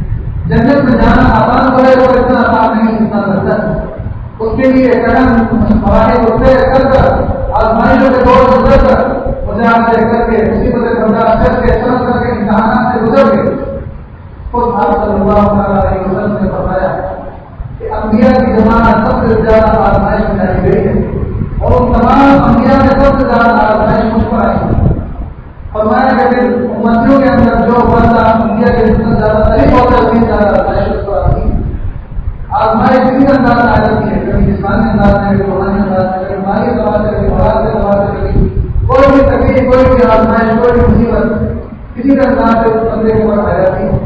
جنت میں جانا آسان ہو ہے اور اتنا آسان نہیں جتنا لگتا ہے، اس کے لیے قدم مراحل ہوتے کر کر آزمائشوں کے دور سے گزر کر مجاہدے کر کے مصیبتیں برداشت کر کے صبر کر کے امتحانات سے گزر کے خود آپ صلی اللہ علیہ وسلم نے فرمایا کہ انبیاء کی جماعت سب سے زیادہ آزمائش میں ڈالی گئی ہے اور ان تمام انبیاء میں سب سے زیادہ آزمائش مجھ پر آئی۔ فرمایا کہ پھر امتیوں کے اندر جو بندہ انبیاء کے جتنا زیادہ قریب ہوتا ہے اتنی زیادہ آزمائش اس پر آتی ہے۔ آزمائش تین انداز آ جاتی ہے، کبھی جسمانی انداز میں، کبھی روحانی انداز میں، کبھی مالی اعتبار سے، کبھی اولاد کے اعتبار سے، کبھی کوئی بھی تکلیف، کوئی بھی آزمائش، کوئی بھی مصیبت کسی کا انداز سے اس بندے کے اوپر آ جاتی ہے۔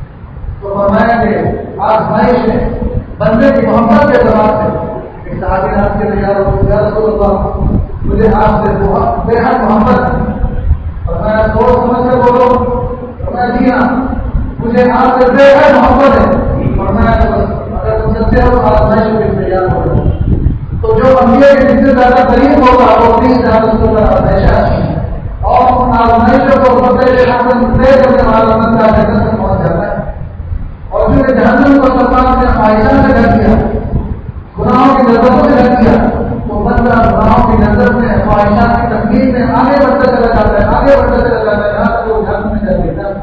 تو فرمایا کہ آزمائش ہے بندے کی محبت کے اعتبار سے۔ ایک صحابی نے آپ کے یا رسول اللہ مجھے آپ سے بہت بے حد محبت ہے، فرمایا سوچ سمجھ کر بولو، فرمایا جی ہاں مجھے آپ سے بے حد محبت ہے، فرمایا اگر تم سچے ہو تو آزمائش کے لیے تیار ہو جاؤ۔ تو جو انبیاء کے جس سے زیادہ قریب ہوگا وہ اتنی زیادہ اس کو آزمائش آتی ہے اور ان آزمائشوں کو طے کرنے والا بندہ جنت تک پہنچ جاتا ہے۔ اور پھر جہنم کو سرکار نے خواہشات سے ڈھک دیا، گناہوں کی لذتوں سے ڈھک دیا، تو بندہ گناہوں کی لذت میں خواہشات کی تکلیف میں آگے بڑھتا چلا جاتا ہے، آگے بڑھتا چلا جاتا ہے، یہاں تک وہ جہنم میں جا دیتا ہے۔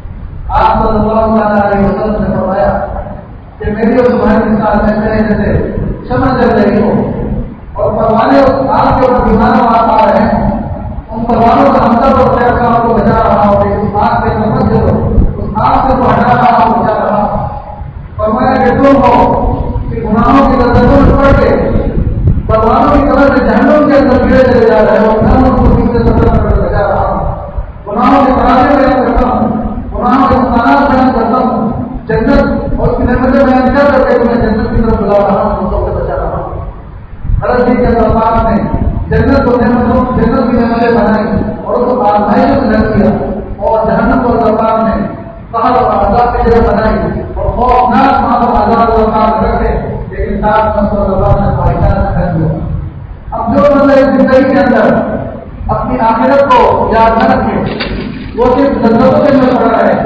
آپ صلی اللہ علیہ وسلم نے فرمایا کہ میری اور تمہاری مثال ایسے ہے جیسے شمع جل رہی ہو اور پروانے آپ کے اوپر بیماروں آپ آ رہے ہیں، ان پروانوں کا ہمدرد اور خیر کا آپ کو بچا رہا ہو، اس آگ سے سمجھ جلو، اس آگ سے کو ہٹا رہا ہو، بچا رہا ہو۔ فرمایا کہ تم ہو کہ گناہوں کی لذتوں میں پڑ کے پروانوں کی طرح سے جہنم کے اندر گرے چلے جا رہے ہو، میں ان کو پیچھے سفر کر بچا رہا ہوں، گناہوں کے ترازے بیان کرتا ہوں، گناہوں کے نقصانات بیان کرتا ہوں، جنت اور اس کی نعمتیں بیان کر کے تمہیں جنت کی طرف بلا رہا ہوں، دوستوں سے بچا رہا ہوں۔ غرض یہ کہ اللہ پاک نے جنت کو نعمتوں جنت کی نعمتیں بنائی اور اس کو آزمائشوں سے ڈھک دیا، اور جہنم کو اللہ پاک نے قہر اور عذاب کی جگہ بنائی اور خوفناک وہاں پر عذاب اللہ پاک رکھے، لیکن ساتھ میں اس کو اللہ پاک نے خواہشات سے ڈھک دیا۔ اب جو بندہ اس زندگی کے اندر اپنی آخرت کو یاد نہ رکھے، وہ صرف لذتوں کے اندر پڑا ہے،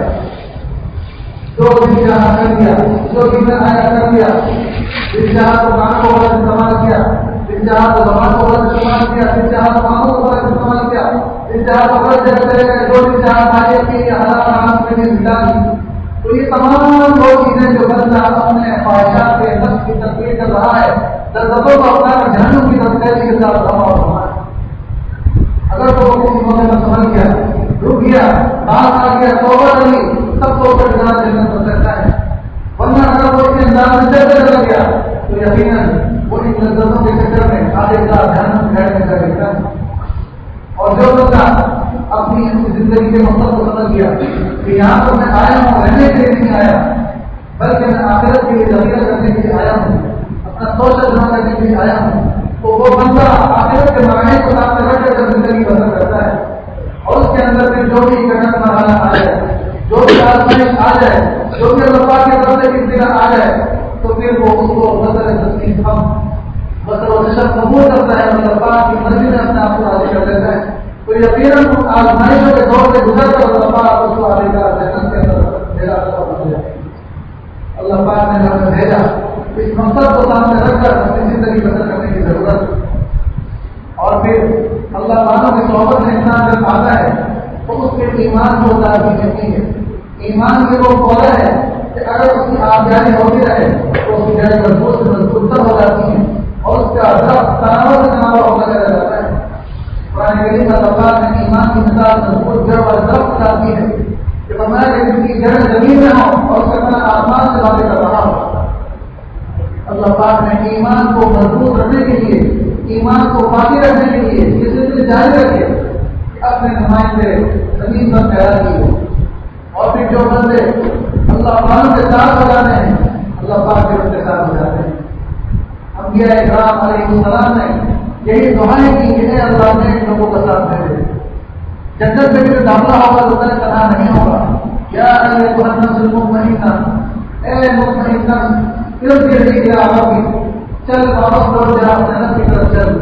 جو بھی جہاں کر دیا، جو بھی آیا کر دیا، جس جہاں کو کام کو غلط استعمال کیا، جس جہاں کو زبان کو غلط استعمال کیا، جس جہاں کو کاموں کو غلط استعمال کیا، جس جہاں کو غلط جگہ چلے گئے، جو بھی جہاں مالیت کی حالات حرام کے لیے ملا دی، تو یہ تمام وہ چیزیں جو بندہ اپنے خواہشات کے نفس کی تقریر کر رہا ہے، لذتوں کو اپنا کر جہنم کی طرف تیزی کے ساتھ رہا اور ہے۔ اگر تو وہ کسی موقع پر سمجھ گیا، رک گیا، بات آ گیا، توبہ نہیں، سب کو اوپر جانا جنت ہو سکتا ہے، ورنہ اگر وہ اس کے انداز میں چلتے چلا گیا تو یقیناً وہ ان لذتوں کے چکر میں آگے کا جہنم میں بیٹھ کر دیتا ہے۔ اور جو بندہ اپنی زندگی کے مقصد کو سمجھ گیا کہ یہاں پر میں آیا ہوں رہنے کے لیے نہیں آیا، بلکہ میں آخرت کے لیے ذخیرہ کرنے کے لیے آیا ہوں، اپنا سوچ جمع کرنے کے لیے آیا ہوں، تو وہ بندہ آخرت کے معنی کو سامنے رکھ کر زندگی بسر کرتا ہے، اور اس کے اندر پھر جو بھی کٹن مرحلہ آ جائے، جو بھی آزمائش آ جائے، جو بھی اللہ پاک کی طرف سے ابتلا آ جائے، تو پھر وہ اس کو بسر تسلیم بسر و نشر قبول کرتا ہے، اللہ پاک کی مرضی میں اپنے آپ کو راضی کر دیتا ہے، تو یقیناً آزمائشوں کے دور سے گزر کر اللہ پاک اس کو آگے کا جنت کے اندر میرا بن جائے۔ اللہ پاک نے ہمیں بھیجا اس مقصد کو سامنے رکھ کر اپنی زندگی بسر کرنے کی ضرورت، اور پھر اللہ تعالیٰ کی صحبت میں انسان جب آتا ہے تو اس کے ایمان کو تازگی ملتی ہے۔ ایمان کی وہ پودا ہے کہ اگر اس کی آبیاری ہوتی رہے تو اس کی جڑیں مضبوط سے مضبوط تر ہو جاتی ہیں اور اس کا درخت تناور سے تناور ہوتا چلا جاتا ہے۔ قرآن کریم کا اللہ نے ایمان کی مثال مضبوط جڑ اور درخت لاتی ہے کہ فرمایا کہ جس کی جڑیں زمین میں ہوں اور اس کا تنا آسمان سے باتیں کر رہا ہو۔ اللہ پاک نے ایمان کو مضبوط رکھنے کے لیے، ایمان کو باقی رکھنے کے لیے یہ سلسلے جاری رکھے کہ اپنے نمائندے زمین پر پیدا کیے، اور پھر جو بندے اللہ پاک کے ساتھ ہو جاتے ہیں اللہ پاک کے ان کے ساتھ ہو جاتے ہیں۔ انبیاء کرام علیہ السلام نے یہی دعائیں کی کہ اے اللہ نے ان لوگوں کا ساتھ دے دے، جنت میں بھی داخلہ ہوگا تو تنہا نہیں ہوگا۔ یا ایھا النفس المطمئنہ، اے مطمئن نفس ارجعی الی ربک، چل واپس لوٹ جا جنت کی طرف چل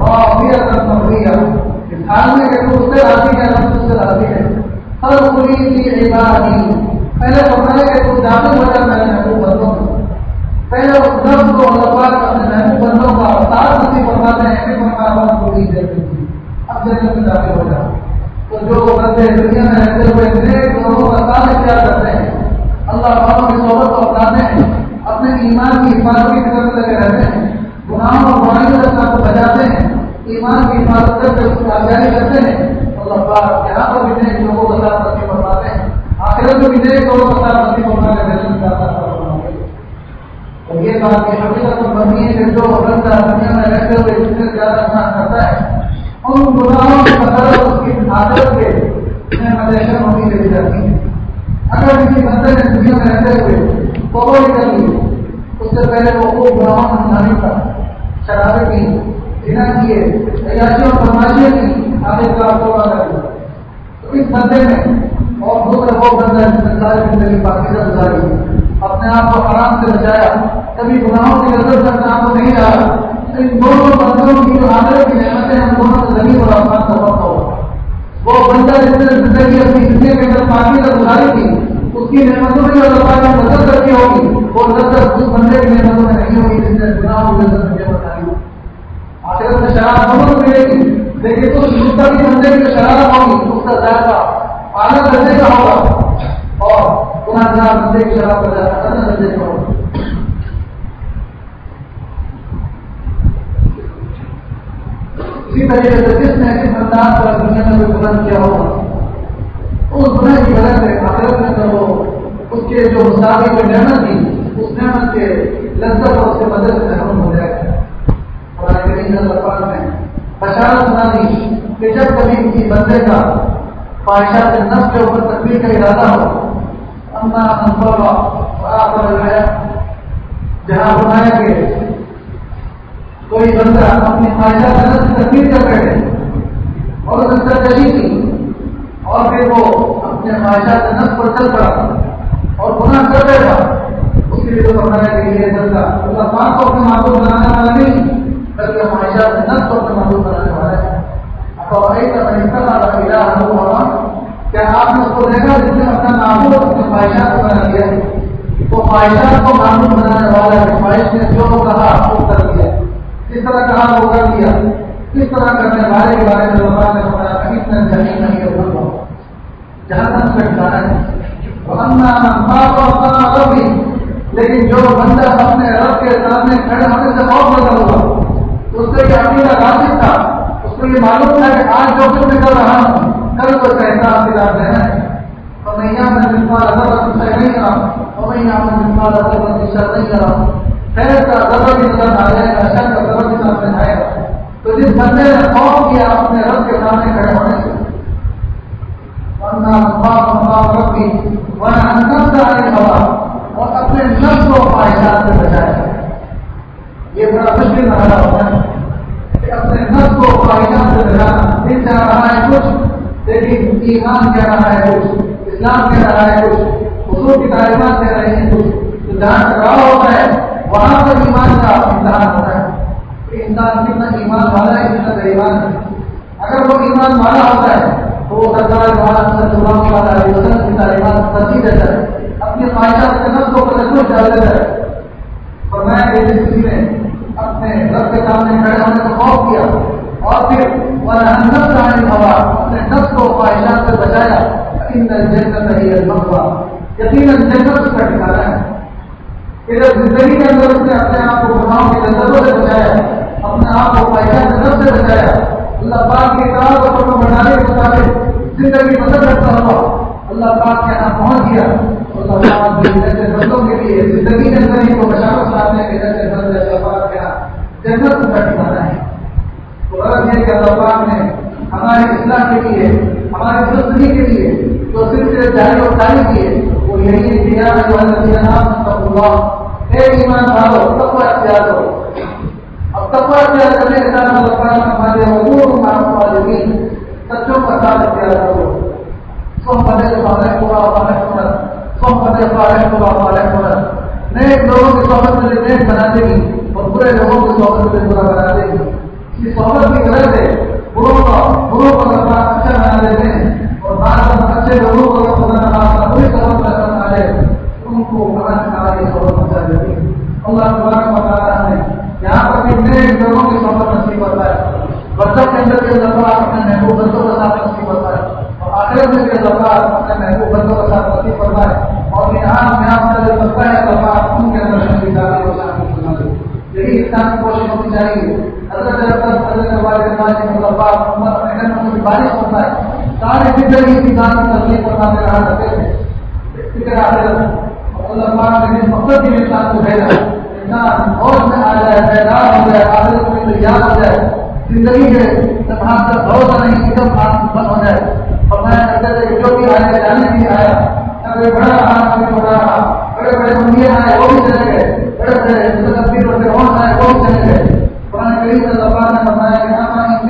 اس حال میں کہ تو اس سے راضی ہے ہم اس سے راضی ہے ہر پوری کی عبادی پہلے فرمایا کہ تو داخل ہو جا میرے محبوب بندوں میں پہلے اس نفس کو اللہ پاک اپنے محبوب بندوں کا ساتھ نصیب فرماتے ہیں کہ فرمایا پوری اب جنت میں داخل ہو جا تو جو بندے دنیا میں رہتے ہوئے نیک لوگوں کا ساتھ اختیار کرتے ہیں اللہ تعالیٰ کی صحبت کو اپناتے ہیں اپنے ایمان کی حفاظت کی خدمت لگے رہتے ہیں گناہوں اور برائیوں سے اپنا کو بچاتے ہیں ایمان کی حفاظت کر کے اس کی آزادی کرتے ہیں اللہ پاک یہاں پر بھی نیک لوگوں کا ساتھ نصیب فرماتے ہیں آخرت میں بھی نیک لوگوں کا ساتھ نصیب فرما کے جنت کا ساتھ فرماتے ہیں اور یہ بات کی حقیقت تو بنی ہے کہ جو بندہ دنیا میں رہتے ہوئے جس سے زیادہ گناہ کرتا ہے ان گناہوں کی بدولت اس کی آخرت کے نعمتیں ہوتی چلی جاتی ہیں اگر کسی بندے نے دنیا میں رہتے ہوئے توبہ کر لی اس سے پہلے وہ خوب گناہوں میں شامل تھا شرابیں کی زنا کیے عیاشی اور بدماشی کی آگے کا توبہ کر لی تو اس بندے میں اور دوسرا وہ بندہ جس نے ساری زندگی پاکیزہ گزاری اپنے آپ کو حرام سے بچایا کبھی گناہوں کی نظر سے اپنے آپ کو نہیں ڈالا ان دونوں بندوں کی جو آخرت کی نعمتیں ہم دونوں سے زمین اور آسمان کا فرق ہوگا وہ بندہ جس نے زندگی اپنی دنیا کے اندر پاکیزہ گزاری تھی اس کی نعمتوں میں جو اللہ پاک نے مدد کرتی ہوگی وہ لذت اس بندے کی نعمتوں میں نہیں ہوگی جس نے گناہوں کی لذت مجھے بتائی ہوگی آخرت میں شراب دونوں کو ملے گی لیکن اس مستقی بندے کی جو شراب ہوگی اس کا ذائقہ اعلیٰ درجے کا ہوگا اور گناہ گار بندے کی شراب کا ذائقہ ادنا درجے کا ہوگا اسی طریقے سے جس نے ایسی بندان پر دنیا میں کوئی بلند کیا ہوگا اس گناہ کی وجہ سے آخرت میں تو وہ اس کے جو مساوی جو نعمت تھی اس نعمت کے لذت اور اس کے مدد سے محروم ہو جائے گا قرآن کریم اللہ پاک نے بشارت سنا دی کہ جب کبھی کسی بندے کا خواہشات نفس کے اوپر تکلیف کا ارادہ ہو اما منصوبہ آپ جہاں بنایا کہ کوئی بندہ اپنی خواہشات نفس کی تکلیف کر بیٹھے اور اس میں سرکشی کی اور پھر وہ اپنے خواہشات نفس پر چل پڑا اور گناہ کر بیٹھا اس کے لیے تو فرمایا کہ یہ بندہ اللہ پاک کو اپنے معبود بنانے والا نہیں بلکہ خواہشات نفس کو اپنے معبود بنانے والا ہے کیا آپ نے اس کو دیکھا جس نے اپنا معبود اپنے خواہشات کو بنا دیا تو خواہشات کو معبود بنانے والا ہے خواہش نے جو کہا وہ کر دیا جس طرح کہا وہ کر دیا اس طرح کرنے والے کے بارے میں اللہ نے فرمایا کہیں نہ جہنم نہیں ہوگا جہنم کا ٹھکانا ہے لیکن جو بندہ اپنے رب کے سامنے کھڑے ہونے سے بہت بدل ہوا اس سے یہ عقیدہ واضح تھا اس کو یہ معلوم ہے کہ آج جو کچھ میں کر رہا ہوں کل کو اس کا حساب کتاب دینا ہے اور میں یہاں میں مثال اگر نہیں رہا اور میں یہاں میں مثال اگر نہیں رہا خیر کا ضرور بھی نظر آ جائے گا شر کا ضرور بھی سامنے آئے گا تو جس بندے نے خوف کیا اپنے رب کے سامنے کھڑے ہونے سے اور اپنے نفس کو خواہشات سے بچایا یہ بڑا مشکل مرحلہ ہوتا ہے کہ اپنے نفس کو خواہشات سے بچانا دل چاہ رہا ہے کچھ لیکن ایمان کہہ رہا ہے کچھ اسلام کہہ رہا ہے کچھ حضور کی تعلیمات کہہ رہے ہیں کچھ تو جہاں ٹکراؤ ہوتا ہے وہاں پر ایمان کا امتحان ہوتا ہے کہ انسان کتنا ایمان والا ہے کتنا غریبان ہے اگر وہ ایمان والا ہوتا ہے تو وہ سرکار صلی اللہ علیہ وسلم کی تعلیمات ترجیح دیتا ہے اپنی خواہشات کے نفس کو تجویز ڈال دیتا ہے فرمایا کہ جس کسی نے اپنے رب کے سامنے کھڑے ہونے کو خوف کیا اور پھر اپنے نفس کو خواہشات سے بچایا یقیناً جنت اس کا ٹھکانا ہے کہ جب زندگی کے اندر اس نے اپنے آپ کو گناہوں کی لذتوں سے بچایا اپنے آپ کو خواہشات سے نفس سے بچایا اللہ پاک کی اطاعت اور فرمان برداری کے مطابق زندگی بسر کرتا ہوا اللہ پاک کے یہاں پہنچ گیا اللہ پاک بھی ایسے بندوں کے لیے زندگی کے اندر ہی کو بشارت سناتے ہیں کہ جیسے بند اللہ پاک کے یہاں جنت اس کا ٹھکانا ہے تو غرض یہ کہ اللہ پاک نے ہمارے اصلاح کے لیے ہماری زندگی کے لیے جو سلسلے جاری اور جاری کیے وہ یہی ہے کہ اے ایمان والو تقوی اختیار کرو اب تقوی اختیار کرنے کے ساتھ اللہ پاک ہمارے حضور معلومین سچوں کا ساتھ اختیار کرو صحبت صالح کو صالح صحبت صالح کو صالح نیک لوگوں کی صحبت میں نیک بنا دے گی اور برے لوگوں کی صحبت سے برا بنا دے گی. اس صحبت کی وجہ سے بروں کو اچھا بنا دیتے ہیں اور بعض اچھے لوگوں کو بری صحبت پسند آ جائے ان کو ہماری صحبت پہنچا دیتی ہے. اللہ تبارک و تعالیٰ نے یہاں پر کتنے لوگوں کی صحبت نصیب ہوتا ہے. برزخ کے اندر بھی اللہ اپنے محبوب بندوں کے ساتھ نصیب ہوتا ہے اور آخرت میں بھی اللہ اپنے محبوب بندوں کے ساتھ نصیب ہوتا ہے. اور یہاں سے جو سکتا ہے اللہ ان کے اندر شامل کرنا دے. یہی انسان کی کوشش ہونی چاہیے. حضرت بارش ہوتا ہے سارے زندگی انسان کی تصدیق کرنا سے رہا کرتے تھے فکر اللہ پاک نے مقصد کے انسان کو بھیجا انسان ہوش میں آ جائے بیدار ہو جائے آخرت میں تیار ہو جائے زندگی کے جہاں تک بھروسہ نہیں ایک دم بند ہو جائے. اور میں کہتے تھے کہ جو بھی آیا جانے بھی آیا اگر بڑا رہا کبھی چھوٹا رہا بڑے بڑے منڈیاں آئے وہ بھی چلے گئے بڑے بڑے آئے وہ بھی چلے گئے. قرآن کریم میں اللہ پاک نے فرمایا کہ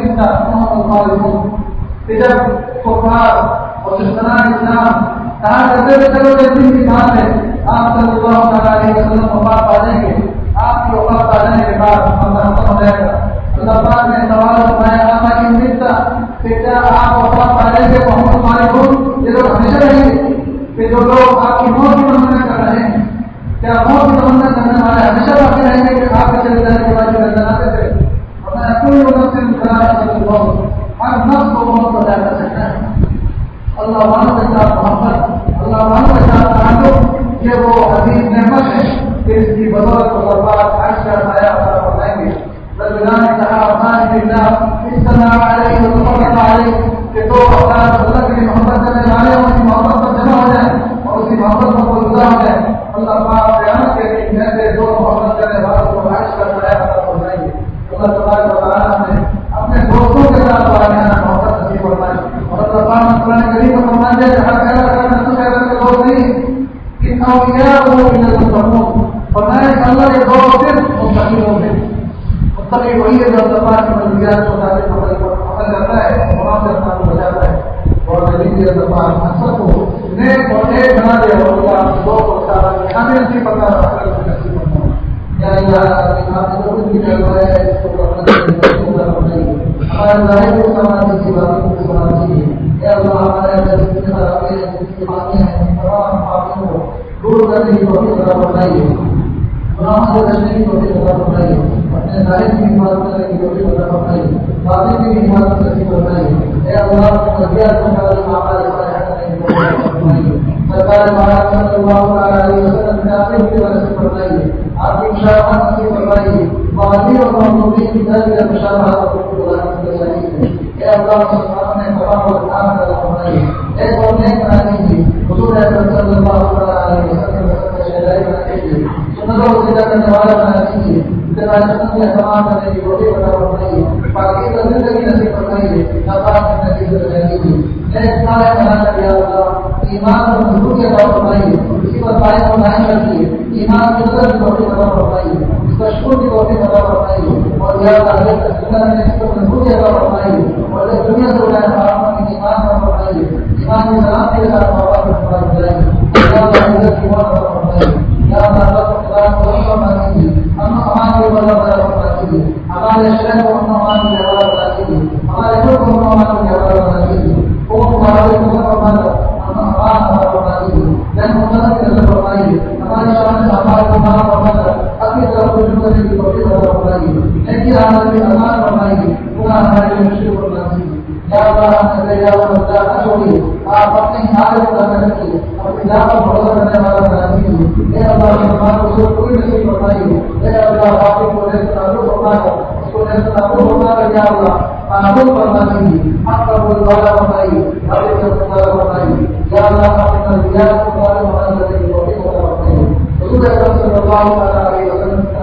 جب کفار اور دشمنان اسلام کہا کرتے تھے چلو ایک دن کی بات ہے آپ صلی اللہ تعالیٰ علیہ وسلم وفات پا جائیں گے آپ کی وفات پا جانے کے بعد ختم ہو جائے گا. اللہ پاک نے سوال فرمایا آپ کی ملتا کہ کیا آپ وفات پا جائیں گے تو ہم تمہارے خود یہ لوگ ہمیشہ رہیں گے کہ جو لوگ آپ کی موت کی تمنا کر رہے ہیں کیا موت کی تمنا کرنے والے ہمیشہ باقی رہیں گے کہ آپ کے چلے جانے کے بعد جو جاتے تھے کوئی وقت سے ہر نفس کو بہت بتا کر سکتا ہے. اللہ والوں کے ساتھ محبت اللہ والوں کے ساتھ تعلق یہ وہ عظیم نعمت ہے کہ اس کی بدولت کو برباد عرش کا سایہ عطا فرمائیں گے. رجلان تحابان فی اللہ اجتمعا علیہ وتفرقا علیہ کہ دو افراد اللہ کی محبت کرنے والے ہیں اس کی محبت پر جمع ہو جائیں اور اس کی محبت پر جدا ہو جائیں. اللہ پاک قیامت کے دن میں سے دو محبت کرنے والوں کو عرش کا سایہ عطا فرمائیں گے. اللہ تبارک و تعالیٰ نے اپنے دوستوں کے ساتھ محبت نصیب فرمائی اور اللہ پاک نے قرآن کریم میں فرمایا ہے کہ ہر خیر کرنا تو خیر کے دوست نہیں ان اولیاء وہ المتقون فرمایا کہ اللہ کے دوست صرف متقی لوگ ہیں. متقی وہی ہے جو اللہ پاک کی منزلات کو ثابت عمل کرتا ہے اور وہاں سے اپنا کو بچاتا ہے اور نبی اللہ پاک مقصد کو نیک اور ایک بنا دے اور اللہ دو کو تعالی ہمیں اسی پتا رکھنے کی نصیب فرمائے. یا اللہ آپ کو بھی کہتا ہے اس کو ہمارے ظاہر کو سماجی کی باتوں کو سماجی ہے. اللہ ہمارے اندر جتنے باتیں ہیں تمام باتوں کو دور کرنے کی توفیق عطا فرمائیے. گناہوں سے بچنے کی توفیق عطا فرمائیے. اپنے ظاہر کی حفاظت کرنے کی توفیق عطا فرمائیے. باطن کی حفاظت کرنے کی فرمائیے. اے اللہ مرضیات کو ہمارے صالحات کرنے کی توفیق عطا فرمائیے. سرکار مہاراج صلی اللہ علیہ وسلم نے آپ کی وجہ سے فرمائیے آپ کی مشاورت نصیب فرمائیے. معاذیر اور معذورین کی طرف سے مشاورت کو بلانے کی چاہیے. اے اللہ مسلمانوں نے تمام اور کام کرنا فرمائیے. ایک اور نیک بنا دیجیے. حضور اکرم صلی اللہ علیہ وسلم کا شہدائی بنا دیجیے. سنتوں کو سیدھا کرنے والا بنا دیجیے. اتباع سنت کے اہتمام کرنے کی توفیق عطا فرمائیے. پاکیزہ زندگی نصیب فرمائیے. ناپاک زندگی سے بچا دیجیے. ایک صالح بنا کر یا اللہ ایمان اور مضبوطی عطا فرمائیے. اسی پر قائم اور قائم رکھیے. ایمان کی قدر کی توفیق عطا فرمائیے. اس کا شکر کی توفیق عطا فرمائیے. اور یا اللہ زندگی میں اس کو مضبوطی عطا فرمائیے. اور اس دنیا سے اٹھائے آپ کی ایمان عطا فرمائیے. ایمان کی سلامتی کے ساتھ واپس فرمائے جائیں. یا اللہ عزت کی موت عطا فرمائیے. یا اللہ خدا کو فرما دیجیے. ہم ہمارے اوپر فرما دیجیے. ہمارے شہر کو امان کی حوالہ بنا دیجیے. ہمارے ملک کو امان کی حوالہ بنا دیجیے. وہ ہمارے ہماری شان ہمارے اپنی طرف رجوع کرنے کی توفیق عطا فرمائیے. ایسی حالت میں امان فرمائیے. خدا ہمارے لیے مشکل کو بنا دیجیے. یا اللہ نہ چھوڑیے. آپ اپنی حالت کو بنا رکھیے. اپنی ذات پر بھروسہ کرنے والا بنا دیجیے. اے اللہ مسلمان کو کوئی نصیب فرمائیے. اے اللہ باقی کو ایسے تعلق ہونا ہے اس کو ایسے تعلق ہونا ہے. یا اللہ قانون فرما دیجیے. آپ کا بول والا فرمائیے. آپ کا والا فرمائیے. یا اللہ اپنے کو والے کرنے کی توفیق عطا فرمائیے. حضور اکرم صلی اللہ علیہ وسلم